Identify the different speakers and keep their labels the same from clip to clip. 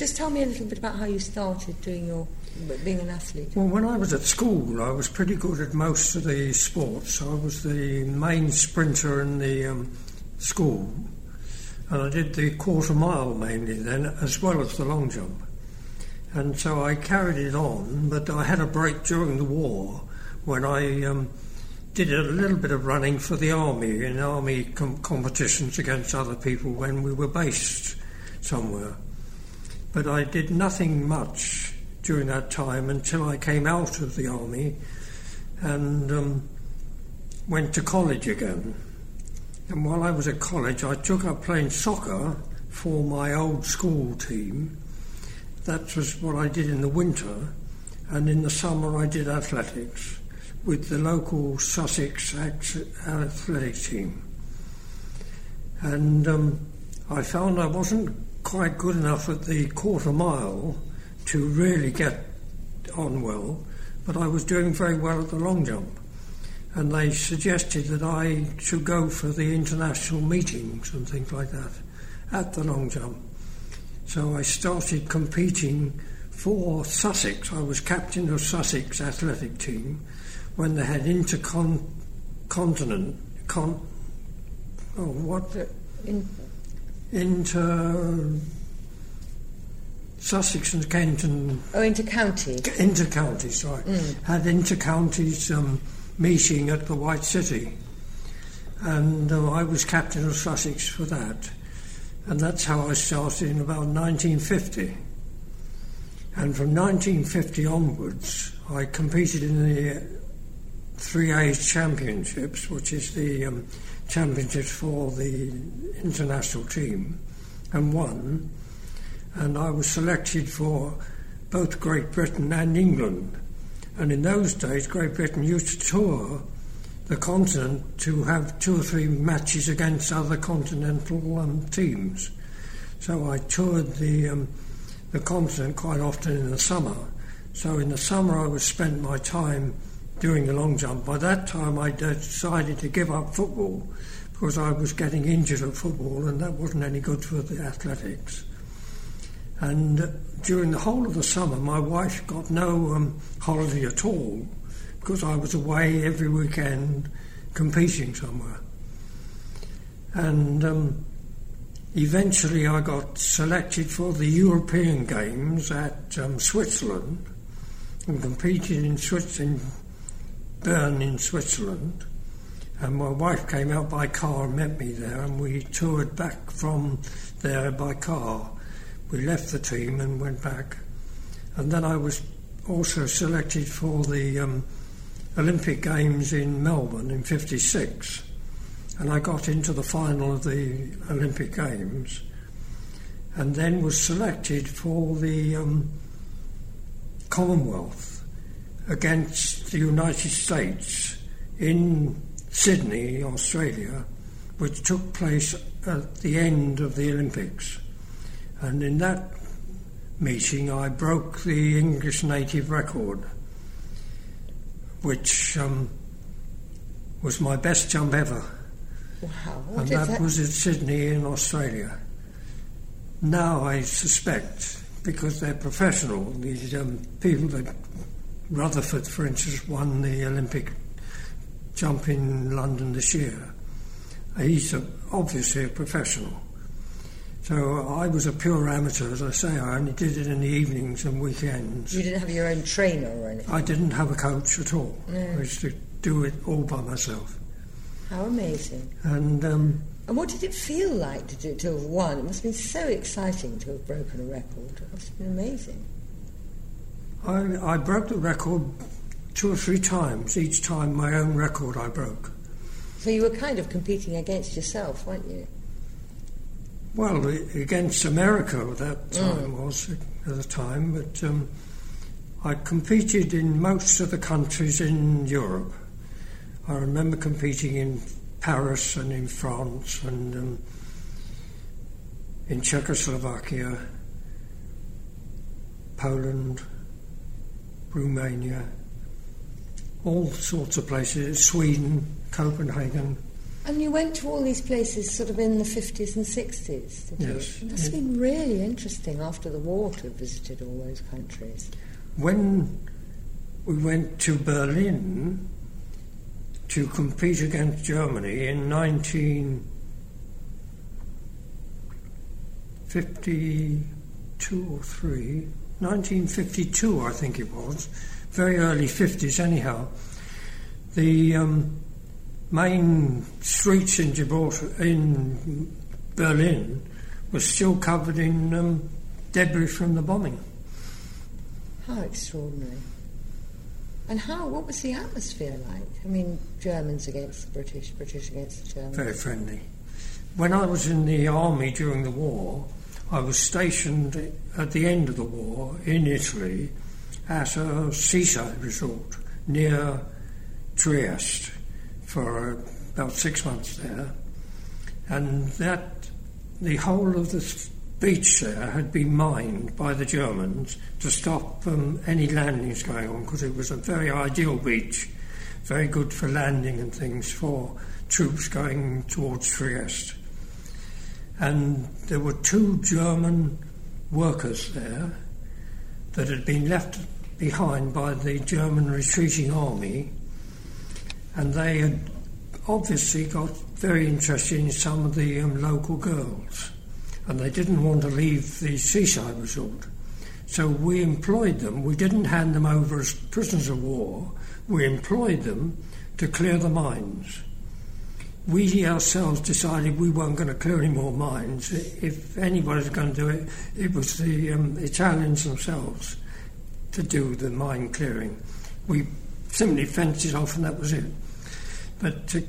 Speaker 1: just tell me a little bit about how you started being an athlete.
Speaker 2: Well, when I was at school, I was pretty good at most of the sports. I was the main sprinter in the school, and I did the quarter mile mainly then, as well as the long jump. And so I carried it on, but I had a break during the war when I did a little bit of running for the army, in army competitions against other people when we were based somewhere. But I did nothing much during that time until I came out of the army and went to college again. And while I was at college, I took up playing soccer for my old school team. That was what I did in the winter, and in the summer I did athletics with the local Sussex athletic team. And I found I wasn't quite good enough at the quarter mile to really get on well, but I was doing very well at the long jump. And they suggested that I should go for the international meetings and things like that at the long jump. So I started competing for Sussex. I was captain of Sussex athletic team when they had Sussex and Kenton.
Speaker 1: Oh, inter-county.
Speaker 2: Inter-county, sorry. Had inter-counties meeting at the White City. And I was captain of Sussex for that. And that's how I started in about 1950. And from 1950 onwards, I competed in the 3A Championships, which is the championships for the international team, and won. And I was selected for both Great Britain and England. And in those days, Great Britain used to tour the continent to have 2 or 3 matches against other continental teams. So I toured the continent quite often in the summer. So in the summer I would spend my time doing the long jump. By that time I decided to give up football because I was getting injured at football and that wasn't any good for the athletics. And during the whole of the summer my wife got no holiday at all because I was away every weekend competing somewhere. And eventually I got selected for the European Games at Switzerland and competed in Bern in Switzerland. And my wife came out by car and met me there, and we toured back from there by car. We left the team and went back. And then I was also selected for the Olympic Games in Melbourne in '56, and I got into the final of the Olympic Games and then was selected for the Commonwealth against the United States in Sydney, Australia, which took place at the end of the Olympics. And in that meeting I broke the English native record, which was my best jump ever.
Speaker 1: Wow.
Speaker 2: And that was in Sydney in Australia. Now I suspect, because they're professional, these people that Rutherford, for instance, won the Olympic jump in London this year. He's obviously a professional. So I was a pure amateur, as I say. I only did it in the evenings and weekends.
Speaker 1: You didn't have your own trainer or anything?
Speaker 2: I didn't have a coach at all.
Speaker 1: No.
Speaker 2: I used to do it all by myself.
Speaker 1: How amazing.
Speaker 2: And
Speaker 1: what did it feel like to have won? It must have been so exciting to have broken a record. It must have been amazing.
Speaker 2: I broke the record 2 or 3 times. Each time my own record I broke.
Speaker 1: So you were kind of competing against yourself, weren't you?
Speaker 2: Well, against America at that time was at the time, but I competed in most of the countries in Europe. I remember competing in Paris and in France and in Czechoslovakia, Poland, Romania, all sorts of places, Sweden, Copenhagen.
Speaker 1: And you went to all these places sort of in the 50s and 60s, did you?
Speaker 2: Yes.
Speaker 1: It must have been really interesting after the war to have visited all those countries.
Speaker 2: When we went to Berlin to compete against Germany in 1952, I think it was, very early 50s anyhow. The main streets in Berlin was still covered in debris from the bombing.
Speaker 1: How extraordinary. And what was the atmosphere like? I mean, Germans against the British, British against the Germans.
Speaker 2: Very friendly. When I was in the army during the war, I was stationed at the end of the war in Italy at a seaside resort near Trieste for about 6 months there, and the whole of the beach there had been mined by the Germans to stop any landings going on, because it was a very ideal beach, very good for landing and things for troops going towards Trieste. And there were 2 German workers there that had been left behind by the German retreating army, and they had obviously got very interested in some of the local girls, and they didn't want to leave the seaside resort. So we employed them. We didn't hand them over as prisoners of war. We employed them to clear the mines. We ourselves decided we weren't going to clear any more mines. If anybody was going to do it, it was the Italians themselves to do the mine clearing. We simply fenced it off and that was it. But to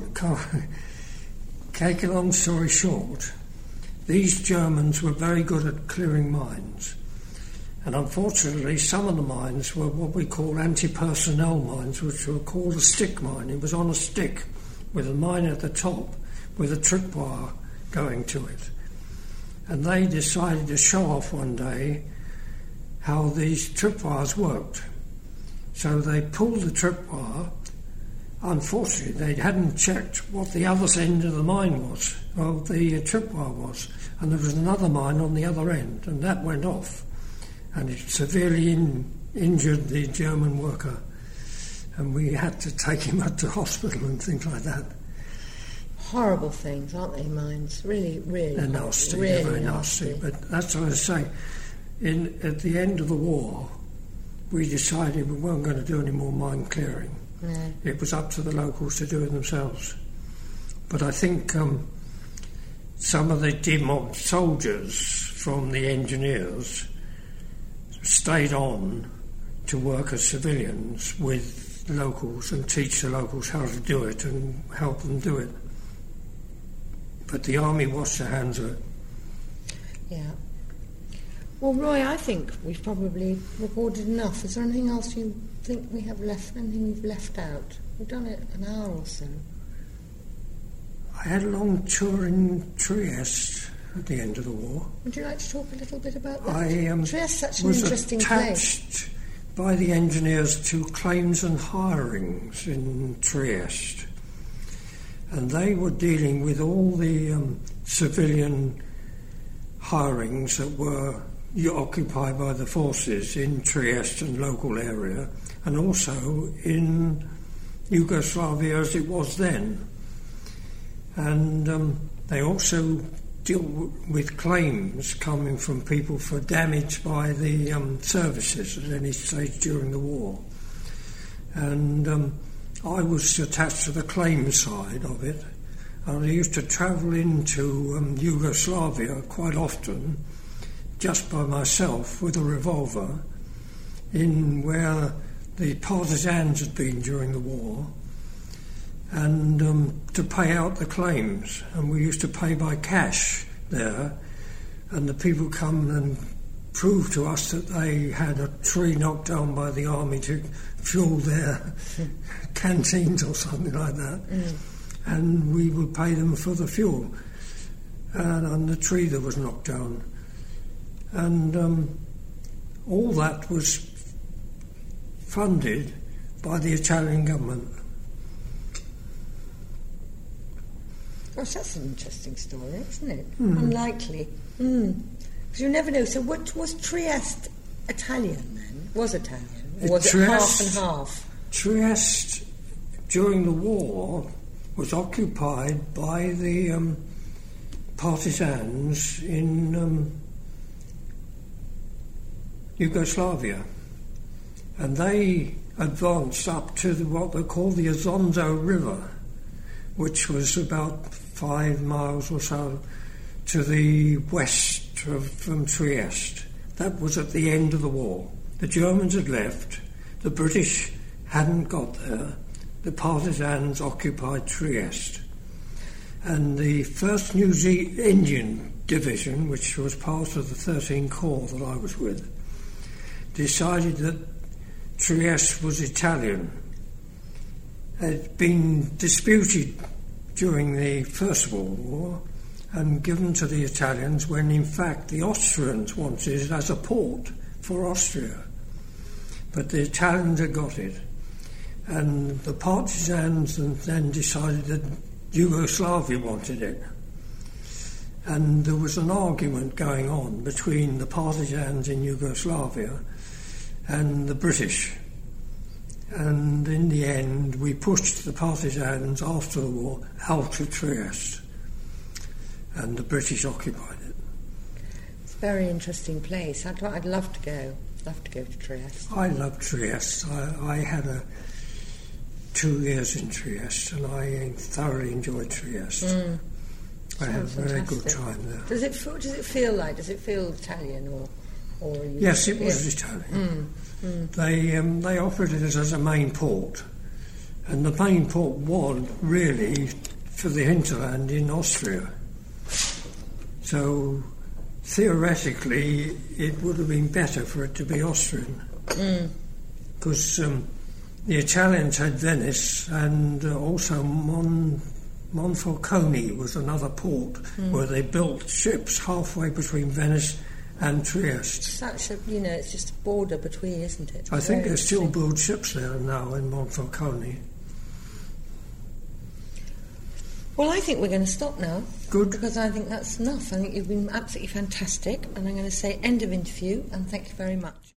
Speaker 2: take a long story short, these Germans were very good at clearing mines. And unfortunately, some of the mines were what we call anti-personnel mines, which were called a stick mine. It was on a stick with a mine at the top with a tripwire going to it. And they decided to show off one day how these tripwires worked. So they pulled the tripwire. Unfortunately, they hadn't checked what the other end of the mine was, or the tripwire was, and there was another mine on the other end, and that went off, and it severely injured the German worker, and we had to take him up to hospital and things like that.
Speaker 1: Horrible things, aren't they, mines? Really, really.
Speaker 2: They're nasty,
Speaker 1: really
Speaker 2: they're very nasty. But that's what I was saying. At the end of the war, we decided we weren't going to do any more mine clearing.
Speaker 1: No.
Speaker 2: It was up to the locals to do it themselves. But I think some of the demobbed soldiers from the engineers stayed on to work as civilians with locals and teach the locals how to do it and help them do it. But the army washed their hands of it.
Speaker 1: Yeah. Well, Roy, I think we've probably recorded enough. Is there anything else you think we have left, anything we've left out? We've done it an hour or so.
Speaker 2: I had a long tour in Trieste at the end of the war.
Speaker 1: Would you like to talk a little bit about that? Trieste's such an
Speaker 2: was
Speaker 1: interesting place.
Speaker 2: Attached by the engineers to claims and hirings in Trieste. And they were dealing with all the civilian hirings that were occupied by the forces in Trieste and local area, and also in Yugoslavia as it was then. And they also deal with claims coming from people for damage by the services at any stage during the war. And I was attached to the claim side of it, and I used to travel into Yugoslavia quite often, just by myself with a revolver, in where the partisans had been during the war, and to pay out the claims. And we used to pay by cash there, and the people come and prove to us that they had a tree knocked down by the army to fuel their canteens or something like that, and we would pay them for the fuel and the tree that was knocked down. And all that was funded by the Italian government.
Speaker 1: Gosh, that's an interesting story, isn't it? Unlikely. Because you never know. So what was Trieste Italian then? Was Italian? Or was it half and half?
Speaker 2: Trieste, during the war, was occupied by the partisans in Yugoslavia. And they advanced up to what they call the Isonzo River, which was about 5 miles or so to the west from Trieste. That was at the end of the war. The Germans had left, the British hadn't got there, the partisans occupied Trieste. And the 1st New Zealand Indian Division, which was part of the 13 Corps that I was with, decided that Trieste was Italian. It had been disputed during the First World War and given to the Italians when in fact the Austrians wanted it as a port for Austria. But the Italians had got it. And the partisans then decided that Yugoslavia wanted it. And there was an argument going on between the partisans in Yugoslavia and the British. And in the end, we pushed the partisans after the war out of Trieste, and the British occupied it.
Speaker 1: It's a very interesting place. I'd love to go. Love to go to Trieste.
Speaker 2: I love Trieste. I had 2 years in Trieste, and I thoroughly enjoyed Trieste. I had a very good time there.
Speaker 1: Does it feel like? Does it feel Italian or?
Speaker 2: Yes, it was Italian. They offered it as a main port, and the main port was really for the hinterland in Austria. So theoretically, it would have been better for it to be Austrian, because the Italians had Venice, and also Monfalcone was another port where they built ships halfway between Venice and Trieste.
Speaker 1: Such a, it's just a border between, isn't it?
Speaker 2: I think they still build ships there now in Monfalcone.
Speaker 1: Well, I think we're going to stop now.
Speaker 2: Good.
Speaker 1: Because I think that's enough. I think you've been absolutely fantastic, and I'm going to say end of interview, and thank you very much.